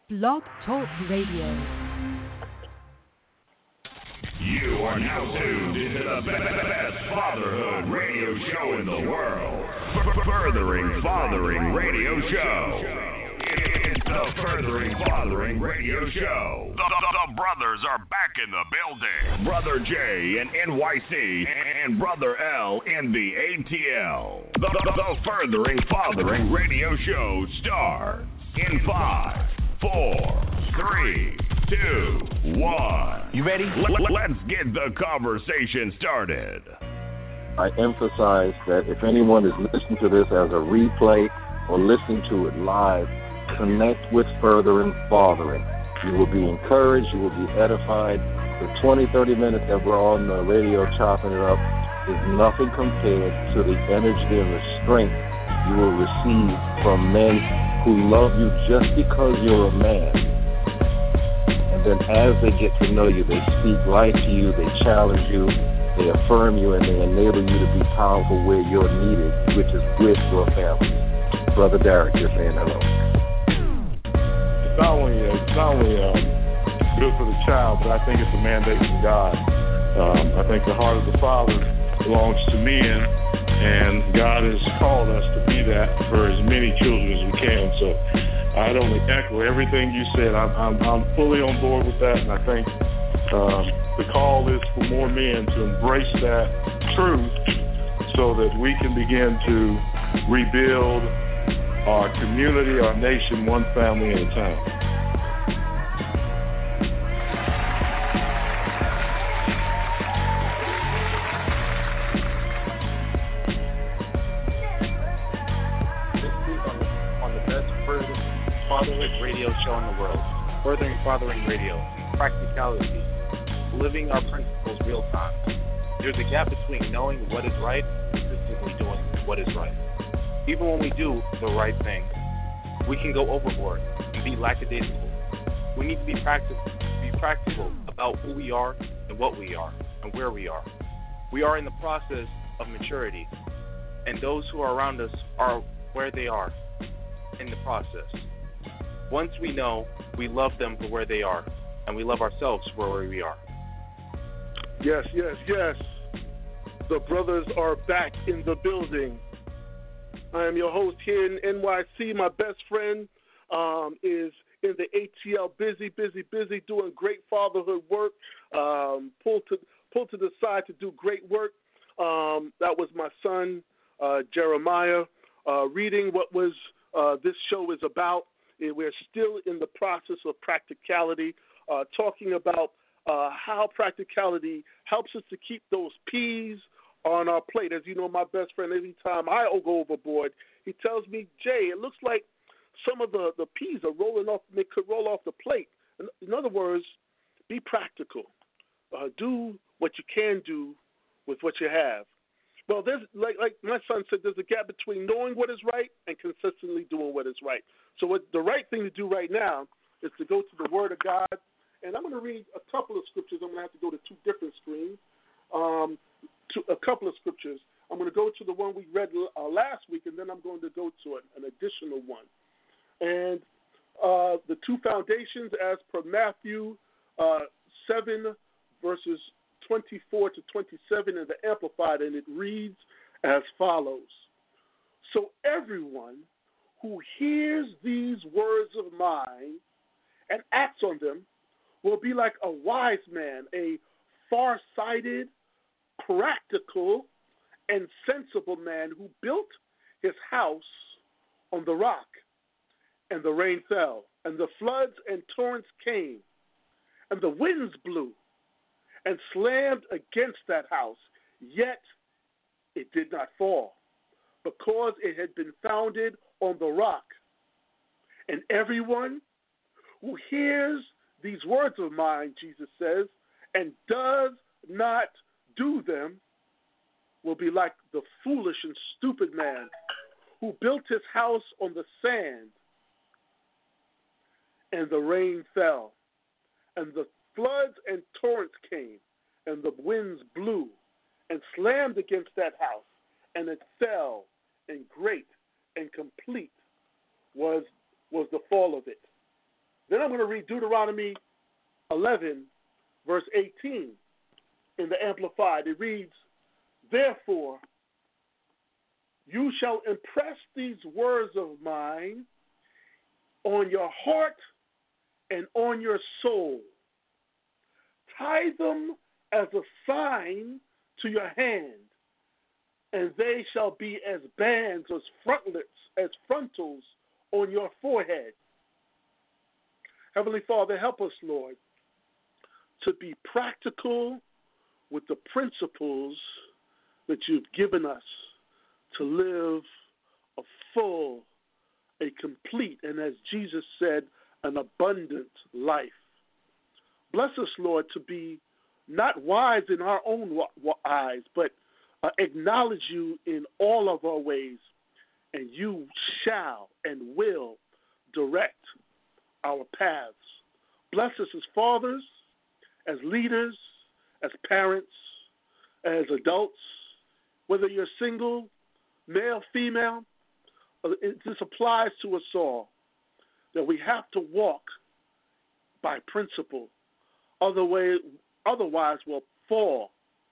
Blog Talk Radio. You are now tuned into the best fatherhood radio show in the world. Furthering Fathering Radio Show. It's the Furthering Fathering Radio Show. The brothers are back in the building. Brother J in NYC and Brother L in the ATL. The Furthering Fathering Radio Show starts in 5, 4, 3, 2, 1. You ready? Let's get the conversation started. I emphasize that if anyone is listening to this as a replay or listening to it live, connect with Furthering Fathering. You will be encouraged, you will be edified. The 20, 30 minutes that we're on the radio chopping it up is nothing compared to the energy and the strength you will receive from men who love you just because you're a man. And then as they get to know you, they speak life to you, they challenge you, they affirm you, and they enable you to be powerful where you're needed, which is with your family. Brother Derek, you're saying hello. It's not only good for the child, but I think it's a mandate from God. I think the heart of the Father belongs to men, and God has called us to be that for as many children as we can. So I don't echo everything you said. I'm fully on board with that, and I think the call is for more men to embrace that truth so that we can begin to rebuild our community, our nation, one family at a time. On the best fatherhood radio show in the world, Furthering Fathering Radio, practicality, living our principles real time. There's a gap between knowing what is right and consistently doing what is right. Even when we do the right thing, we can go overboard and be lackadaisical. We need to be practical about who we are and what we are and where we are. We are in the process of maturity, and those who are around us are where they are in the process. Once we know, we love them for where they are, and we love ourselves for where we are. Yes. The brothers are back in the building. I am your host here in NYC. My best friend is in the ATL, busy doing great fatherhood work. Pulled to the side to do great work. That was my son, Jeremiah, reading what was this show is about. We're still in the process of practicality, talking about how practicality helps us to keep those P's on our plate. As you know, my best friend, every time I go overboard, he tells me, Jay, it looks like some of the peas are rolling off, they could roll off the plate. In other words, be practical. Do what you can do with what you have. Well, there's like my son said, there's a gap between knowing what is right and consistently doing what is right. So what the right thing to do right now is to go to the Word of God, and I'm going to read a couple of scriptures. I'm going to have to go to two different screens. To a couple of scriptures. I'm going to go to the one we read last week, and then I'm going to go to an additional one. And the two foundations, as per Matthew 7, verses 24 to 27 in the Amplified, and it reads as follows. So everyone who hears these words of mine and acts on them will be like a wise man, a far-sighted, practical, and sensible man who built his house on the rock. And the rain fell, and the floods and torrents came, and the winds blew and slammed against that house, yet it did not fall, because it had been founded on the rock. And everyone who hears these words of mine, Jesus says, and does not do them will be like the foolish and stupid man who built his house on the sand, and the rain fell, and the floods and torrents came, and the winds blew and slammed against that house, and it fell, and great and complete was the fall of it. Then I'm going to read Deuteronomy 11, verse 18 in the Amplified. It reads, therefore, you shall impress these words of mine on your heart and on your soul. Tie them as a sign to your hand, and they shall be as bands, as frontlets, as frontals on your forehead. Heavenly Father, help us, Lord, to be practical with the principles that you've given us to live a full, a complete, and as Jesus said, an abundant life. Bless us, Lord, to be not wise in our own eyes, but acknowledge you in all of our ways, and you shall and will direct our paths. Bless us as fathers, as leaders, as parents, as adults, whether you're single, male, female. This applies to us all, that we have to walk by principle. Otherwise, we'll fall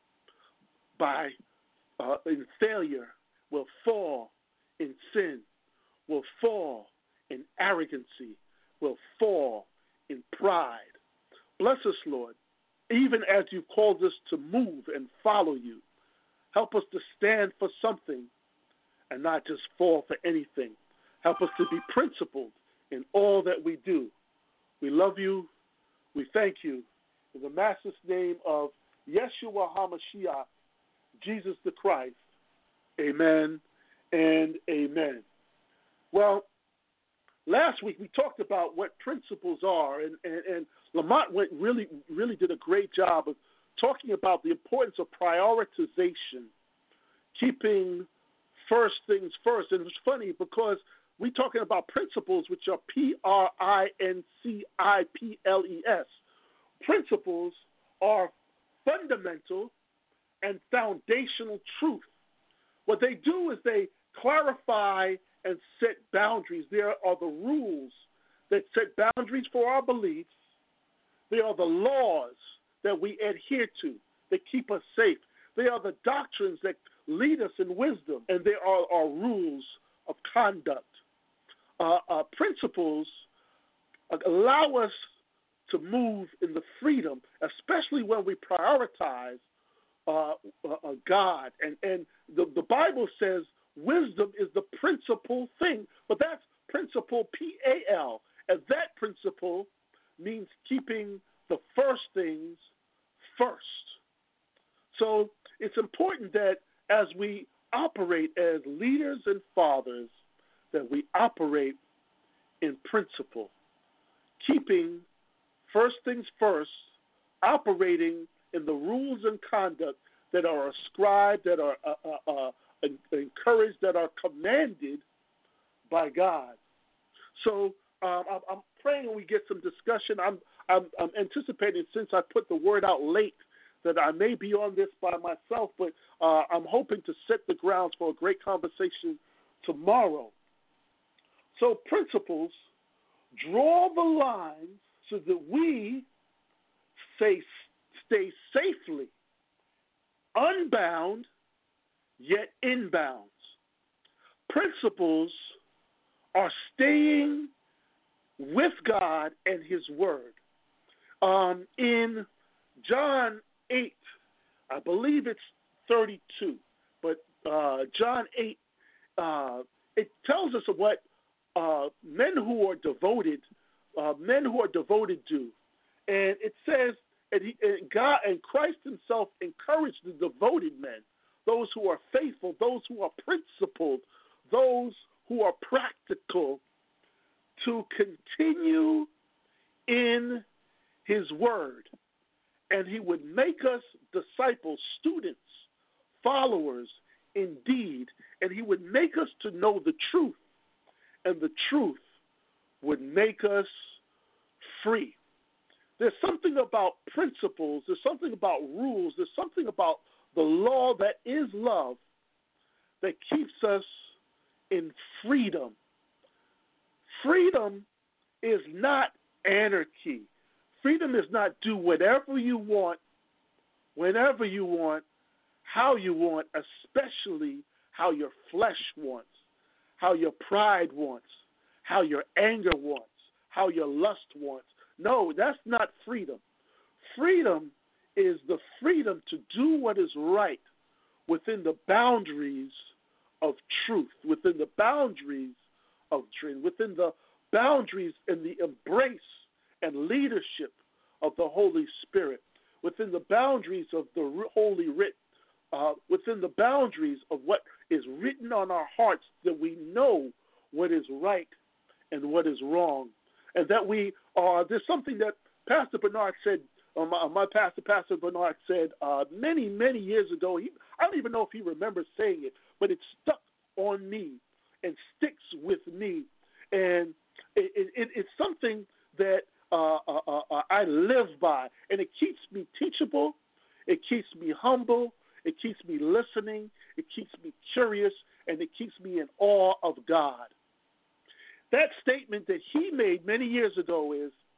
in failure, we'll fall in sin, we'll fall in arrogancy, we'll fall in pride. Bless us, Lord, even as you've called us to move and follow you. Help us to stand for something and not just fall for anything. Help us to be principled in all that we do. We love you. We thank you. In the Master's name of Yeshua HaMashiach, Jesus the Christ, amen and amen. Well, last week we talked about what principles are, and Lamont really did a great job of talking about the importance of prioritization, keeping first things first. And it's funny because we're talking about principles, which are Principles. Principles are fundamental and foundational truth. What they do is they clarify and set boundaries. There are the rules that set boundaries for our beliefs. They are the laws that we adhere to that keep us safe. They are the doctrines that lead us in wisdom, and there are our rules of conduct. Principles allow us to move in the freedom, especially when we prioritize God. And the Bible says wisdom is the principal thing, but that's principle, P-A-L, and that principle means keeping the first things first. So it's important that as we operate as leaders and fathers, that we operate in principle, keeping first things first, operating in the rules and conduct that are ascribed, that are encouraged, that are commanded by God. So I'm praying we get some discussion. I'm anticipating, since I put the word out late, that I may be on this by myself, but I'm hoping to set the grounds for a great conversation tomorrow. So principles draw the lines so that we stay safely unbound, yet inbounds. Principles are staying with God and His Word. In John 8, I believe it's 32, but John 8, it tells us what men who are devoted do. And it says, and God and Christ Himself encouraged the devoted men, those who are faithful, those who are principled, those who are practical, to continue in His Word. And He would make us disciples, students, followers indeed. And He would make us to know the truth. And the truth would make us free. There's something about principles, there's something about rules, there's something about the law that is love that keeps us in freedom. Freedom is not anarchy. Freedom is not do whatever you want, whenever you want, how you want, especially how your flesh wants, how your pride wants, how your anger wants, how your lust wants. No, that's not freedom. Freedom is the freedom to do what is right within the boundaries of truth, within the boundaries of truth, within the boundaries and the embrace and leadership of the Holy Spirit, within the boundaries of the Holy Writ, within the boundaries of what is written on our hearts, that we know what is right and what is wrong. And that we are, there's something that Pastor Bernard said, my pastor, Pastor Bernard said many, many years ago. I don't even know if he remembers saying it, but it stuck on me and sticks with me. And it's something that I live by. And it keeps me teachable. It keeps me humble. It keeps me listening. It keeps me curious. And it keeps me in awe of God. That statement that he made many years ago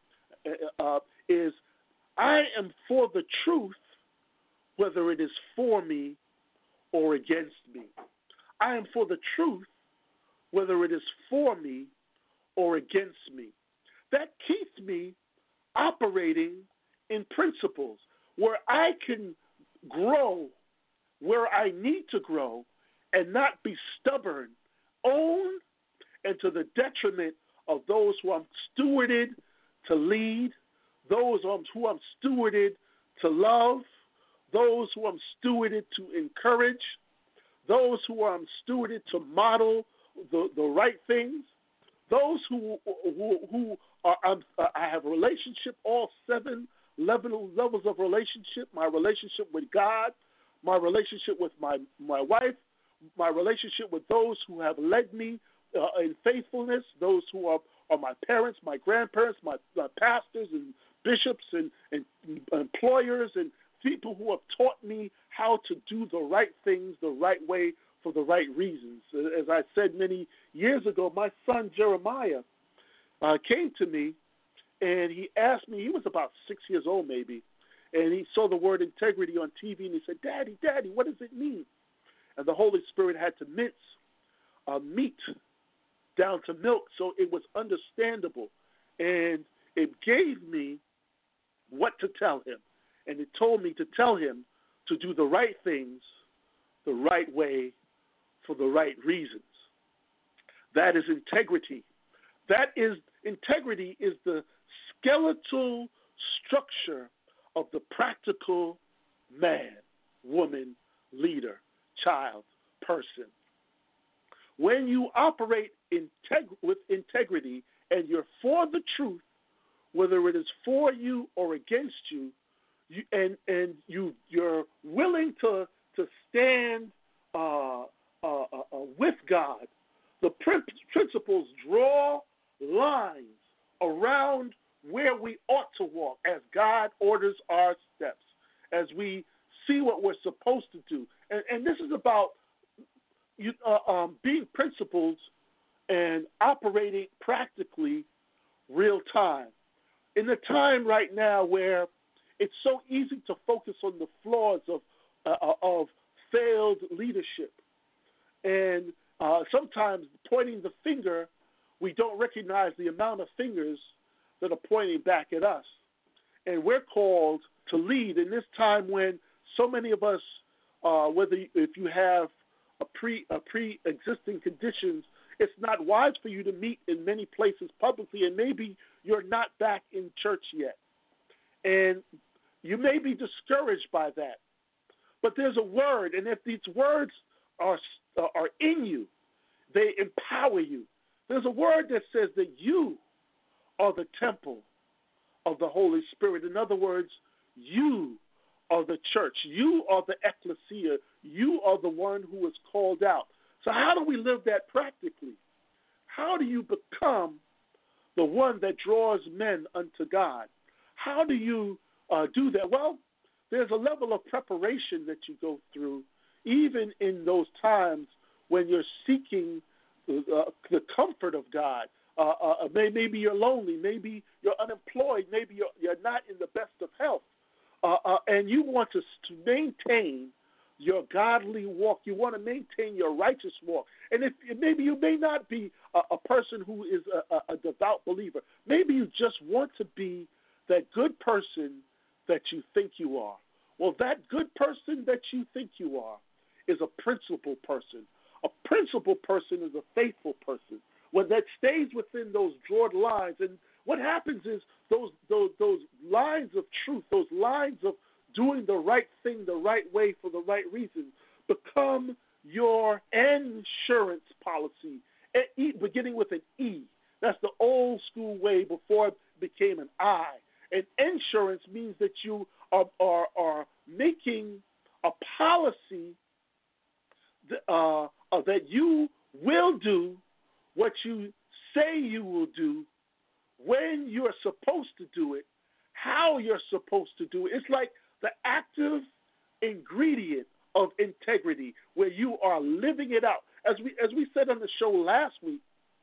is I am for the truth, whether it is for me or against me. I am for the truth, whether it is for me or against me. That keeps me operating in principles where I can grow where I need to grow and not be stubborn, own, and to the detriment of those who I'm stewarded to lead, those who I'm stewarded to love, those who I'm stewarded to encourage, those who I'm stewarded to model the right things, those who are I have a relationship, all 7 levels of relationship, my relationship with God, my relationship with my wife, my relationship with those who have led me in faithfulness, those who are my parents, my grandparents, my pastors and bishops and employers and people who have taught me how to do the right things the right way for the right reasons. As I said many years ago, my son Jeremiah came to me and he asked me, he was about 6 years old maybe, and he saw the word integrity on TV and he said, Daddy, what does it mean? And the Holy Spirit had to mince meat down to milk so it was understandable. And it gave me what to tell him. And it told me to tell him to do the right things the right way for the right reasons. That is integrity. Integrity is the skeletal structure of the practical man, woman, leader, child, person. When you operate with integrity and you're for the truth, whether it is for you or against you, you're willing to stand with God, the principles draw lines around where we ought to walk as God orders our steps, as we see what we're supposed to do. And this is about being principled and operating practically real time. In a time right now where it's so easy to focus on the flaws of failed leadership, and sometimes pointing the finger, we don't recognize the amount of fingers that are pointing back at us. And we're called to lead in this time when so many of us, if you have a pre-existing conditions, it's not wise for you to meet in many places publicly, and maybe you're not back in church yet. And you may be discouraged by that. But there's a word, and if these words are in you, they empower you. There's a word that says that you are the temple of the Holy Spirit. In other words, you are the church. You are the ecclesia. You are the one who is called out. So how do we live that practically? How do you become the one that draws men unto God? How do you do that? Well, there's a level of preparation that you go through, even in those times when you're seeking the comfort of God, Maybe you're lonely. Maybe you're unemployed. Maybe you're not in the best of health. And you want to maintain your godly walk. You want to maintain your righteous walk. And if maybe you may not be a person who is a devout believer. Maybe you just want to be that good person that you think you are. Well, that good person that you think you are is a principled person. A principled person is a faithful person. When that stays within those drawn lines, and what happens is those lines of truth, those lines of doing the right thing the right way for the right reason, become your insurance policy, beginning with an E. That's the old school way before it became an I. And insurance means that you are making a policy that you will do what you say you will do, when you're supposed to do it, how you're supposed to do it. It's like the active ingredient of integrity, where you are living it out. As we said on the show last week,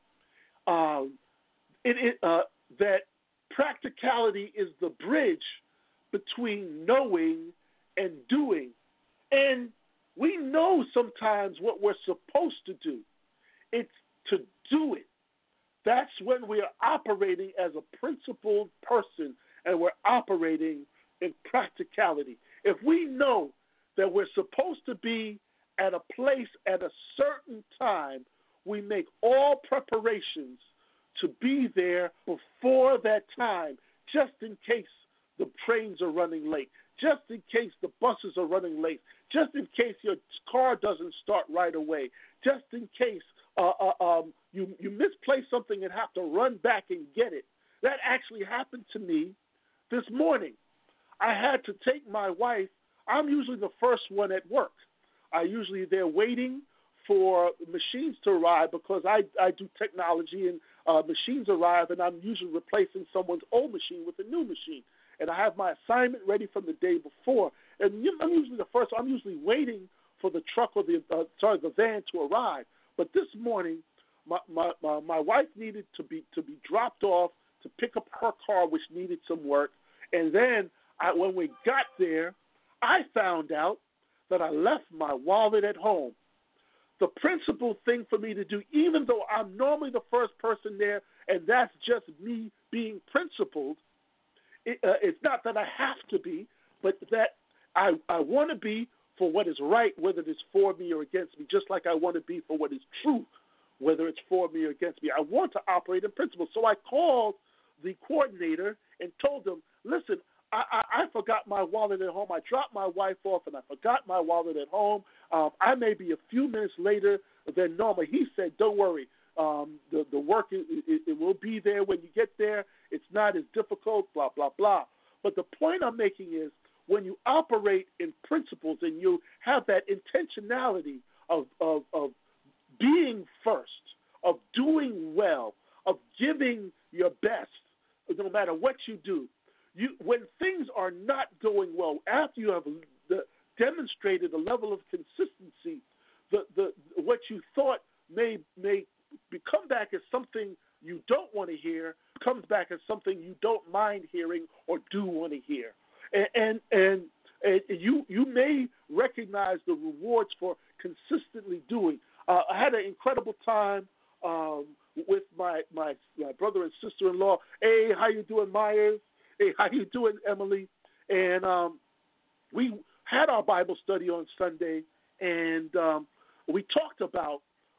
that practicality is the bridge between knowing and doing. And we know sometimes what we're supposed to do. It's to do it. That's when we are operating as a principled person and we're operating in practicality. If we know that we're supposed to be at a place at a certain time, we make all preparations to be there before that time, just in case the trains are running late, just in case the buses are running late, just in case your car doesn't start right away, just in case you misplace something and have to run back and get it. That actually happened to me this morning. I had to take my wife. I'm usually the first one at work. They're waiting for machines to arrive because I do technology, and machines arrive, and I'm usually replacing someone's old machine with a new machine. And I have my assignment ready from the day before. And I'm usually the first. I'm usually waiting for the truck or the van to arrive. But this morning, my wife needed to be dropped off to pick up her car, which needed some work. And then when we got there, I found out that I left my wallet at home. The principal thing for me to do, even though I'm normally the first person there, and that's just me being principled, it's not that I have to be, but that I want to be for what is right, whether it's for me or against me, just like I want to be for what is true, whether it's for me or against me. I want to operate in principle. So I called the coordinator and told him, listen, I forgot my wallet at home. I dropped my wife off, and I forgot my wallet at home. I may be a few minutes later than normal. He said, don't worry. The work, it will be there when you get there. It's not as difficult, blah, blah, blah. But the point I'm making is when you operate in principles and you have that intentionality of being first, of doing well, of giving your best, no matter what you do, when things are not going well, after you have demonstrated a level of consistency, what you thought may come back as something you don't want to hear, comes back as something you don't mind hearing or do want to hear. And you may recognize the rewards for consistently doing. I had an incredible time with my brother and sister-in-law. Hey, how you doing, Myers? Hey, how you doing, Emily? And we had our Bible study on Sunday, and we talked about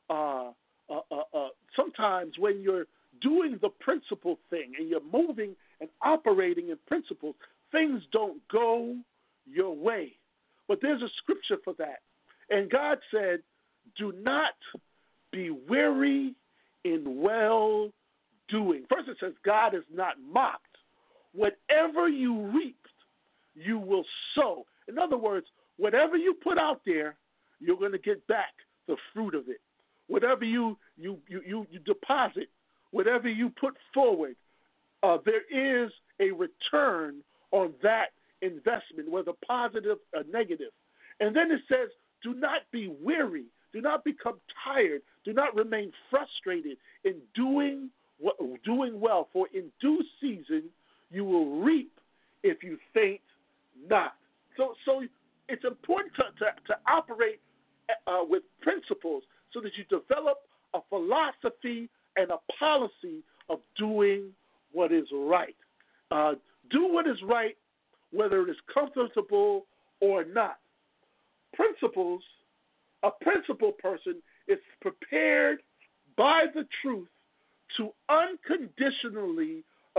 sometimes when you're doing the principle thing and you're moving and operating in principles, things don't go your way. But there's a scripture for that. And God said, do not be weary in well-doing. First it says, God is not mocked. Whatever you reap, you will sow. In other words, whatever you put out there, you're going to get back the fruit of it. Whatever you deposit, whatever you put forward, there is a return on that investment, whether positive or negative. And then it says, do not be weary. Do not become tired. Do not remain frustrated in doing doing well, for in due season you will reap if you faint not. So it's important to operate with principles so that you develop a philosophy and a policy of doing what is right. Do what is right, whether it is comfortable or not. Principles, a principle person is prepared by the truth to unconditionally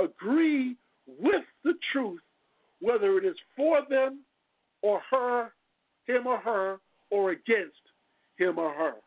agree with the truth, whether it is for them or her, him or her, or against him or her.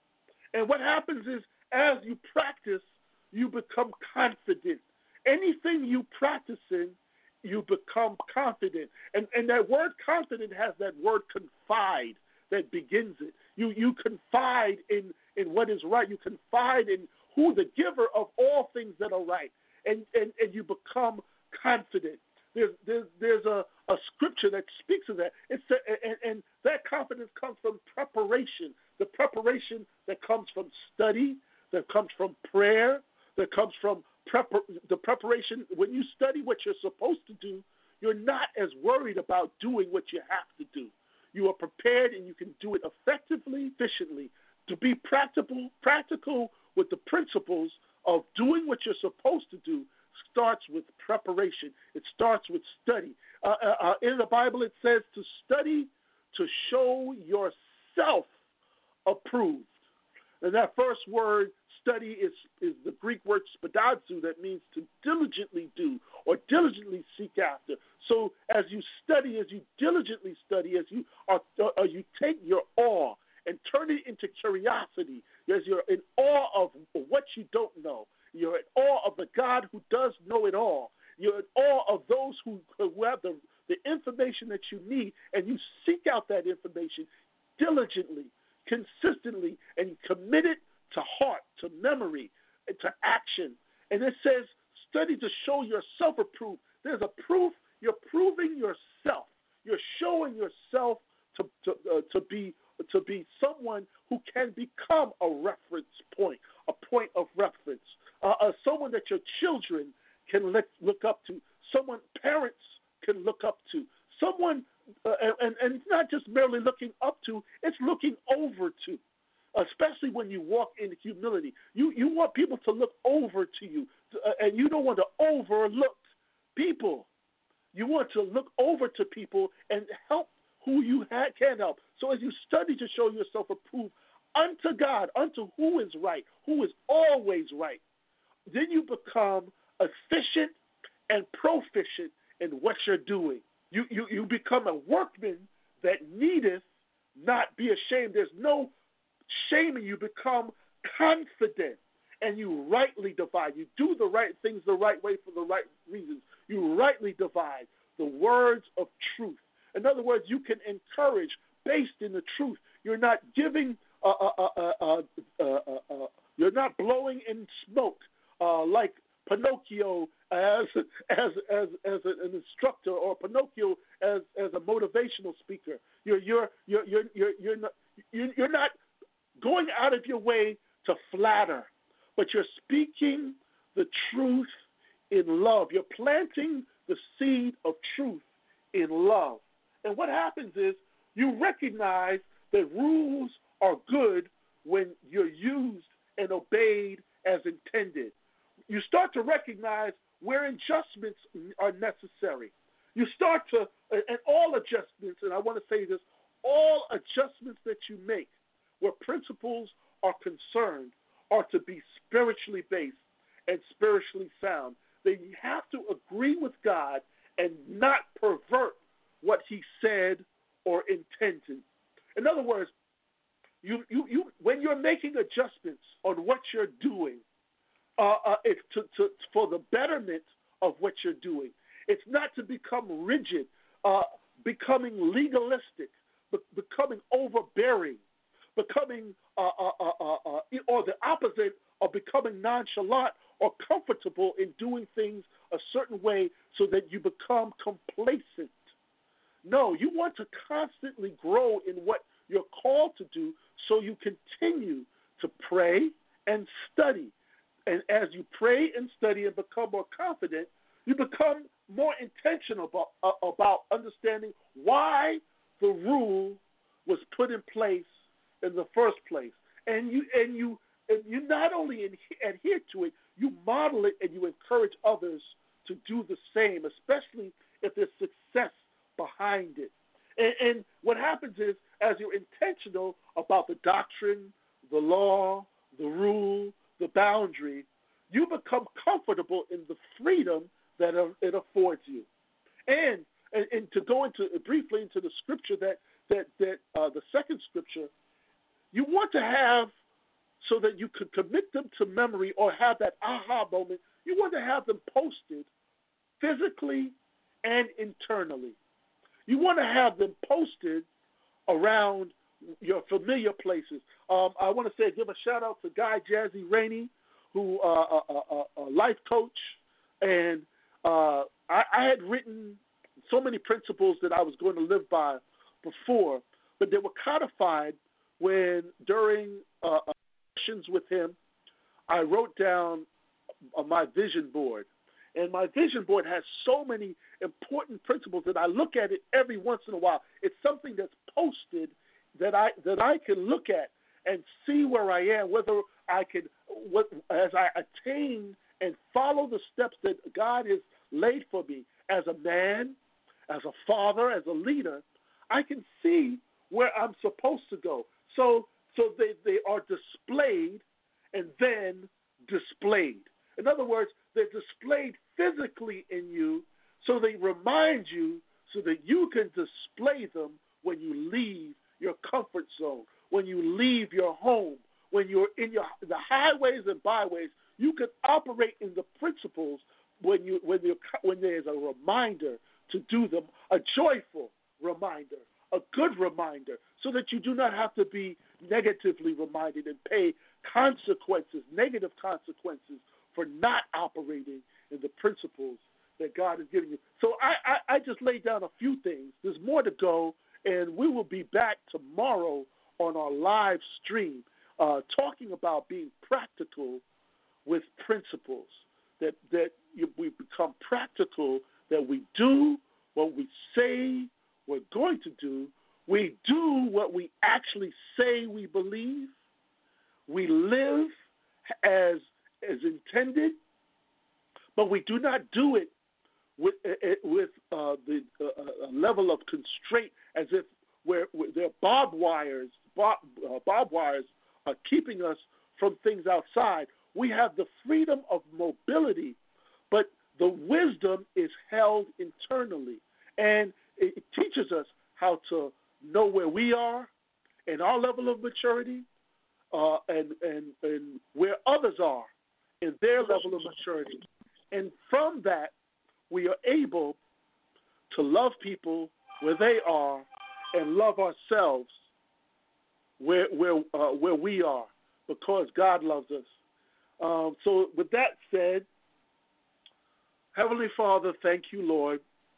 And what happens is, as you practice, you become confident. Anything you practice in, you become confident. And that word confident has that word confide that begins it. You confide in what is right. You confide in who the giver of all things that are right. And you become confident. There's a scripture that speaks of that. And that confidence comes from preparation. The preparation that comes from study, that comes from prayer, that comes from the preparation. When you study what you're supposed to do, you're not as worried about doing what you have to do. You are prepared and you can do it effectively, efficiently. To be practical with the principles of doing what you're supposed to do starts with preparation. It starts with study. In the Bible, it says to study to show yourself approved. And that first word, study, is the Greek word spadazo, that means to diligently do or diligently seek after. So as you study, as you diligently study, as you take your awe and turn it into curiosity, as you're in awe of what you don't know, you're in awe of the God who does know it all. You're in awe of those who have the information that you need, and you seek out that information diligently, consistently, and you commit it to heart, to memory, and to action. And it says, study to show yourself approved. There's a proof. You're proving yourself. You're showing yourself to be someone who can become a reference point, a point of reference, someone that your children can look up to, someone parents can look up to, someone, and it's not just merely looking up to, it's looking over to. Especially when you walk in humility. You want people to look over to you, and you don't want to overlook people. You want to look over to people and help who you can help. So as you study to show yourself approved unto God, unto who is right, who is always right, then you become efficient and proficient in what you're doing. You become a workman that needeth not be ashamed. There's no shame, and you become confident, and you rightly divide. You do the right things the right way for the right reasons. You rightly divide the words of truth. In other words, you can encourage based in the truth. You're not giving, you're not blowing in smoke like Pinocchio as an instructor, or Pinocchio as a motivational speaker. You're not going out of your way to flatter, but you're speaking the truth in love. You're planting the seed of truth in love. And what happens is you recognize that rules are good when you're used and obeyed as intended. You start to recognize where adjustments are necessary. You start to, and all adjustments, and I want to say this, all adjustments that you make where principles are concerned are to be spiritually based and spiritually sound. That you have to agree with God and not pervert what he said or intended. In other words, you when you're making adjustments on what you're doing, it's for the betterment of what you're doing. It's not to become rigid, becoming legalistic, becoming overbearing, becoming or the opposite of becoming nonchalant or comfortable in doing things a certain way so that you become complacent. No, you want to constantly grow in what you're called to do, so you continue to pray and study. And as you pray and study and become more confident, you become more intentional about understanding why the rule was put in place in the first place. And you not only adhere to it, you model it and you encourage others to do the same, especially if there's success behind it. And what happens is, as you're intentional about the doctrine, the law, the rule, the boundary, you become comfortable in the freedom that it affords you. And to go briefly into the scripture that the second scripture, you want to have, so that you could commit them to memory or have that aha moment, you want to have them posted physically and internally. You want to have them posted around your familiar places. I want to give a shout out to Guy Jazzy Rainey, who a life coach, and I had written so many principles that I was going to live by before, but they were codified when during sessions with him, I wrote down my vision board. And my vision board has so many important principles that I look at it every once in a while. It's something that's posted that I can look at and see where I am, whether I can, as I attain and follow the steps that God has laid for me as a man, as a father, as a leader, I can see where I'm supposed to go. So they are displayed and then displayed. In other words, they're displayed physically in you, so they remind you so that you can display them when you leave your comfort zone, when you leave your home, when you're in the highways and byways. You can operate in the principles when there's a reminder to do them, a joyful reminder, a good reminder, so that you do not have to be negatively reminded and pay negative consequences for not operating in the principles that God has given you. So I just laid down a few things. There's more to go, and we will be back tomorrow on our live stream talking about being practical with principles, that we become practical, that we do what we say we're going to do. We do what we actually say we believe. We live as intended, but we do not do it with the level of constraint, as if there are barbed wires are keeping us from things outside. We have the freedom of mobility, but the wisdom is held internally, and it teaches us how to know where we are and our level of maturity, and where others are in their level of maturity. And from that, we are able to love people where they are and love ourselves where we are, because God loves us. So with that said, Heavenly Father, thank you, Lord,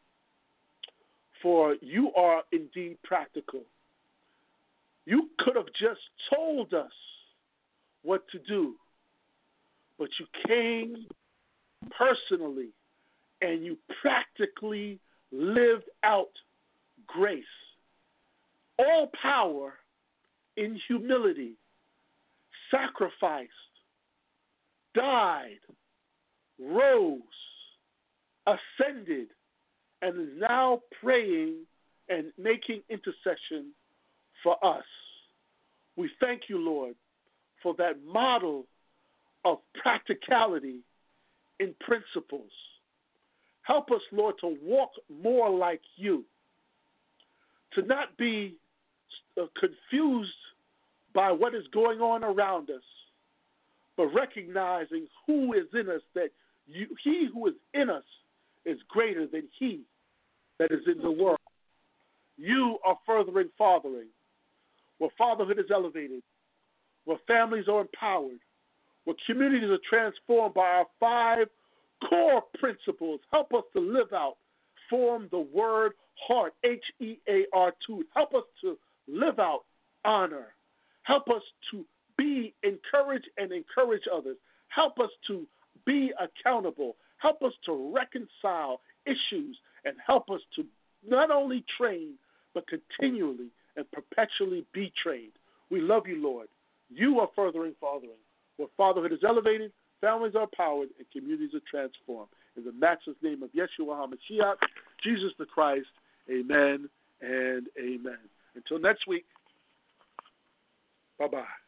for you are indeed practical. You could have just told us what to do, but you came personally and you practically lived out grace. All power in humility, sacrificed, died, rose, ascended, and is now praying and making intercession for us. We thank you, Lord, for that model of practicality in principles. Help us, Lord, to walk more like you, to not be confused by what is going on around us, but recognizing who is in us, that he who is in us is greater than he that is in the world. You are furthering fathering, where fatherhood is elevated, where families are empowered, where communities are transformed by our 5 core principles. Help us to live out, form the word heart, HEAR2. Help us to live out honor. Help us to be encouraged and encourage others. Help us to be accountable. Help us to reconcile issues, and help us to not only train, but continually and perpetually be trained. We love you, Lord. You are furthering fathering. Where fatherhood is elevated, families are empowered, and communities are transformed. In the matchless name of Yeshua HaMashiach, Jesus the Christ, amen and amen. Until next week, bye-bye.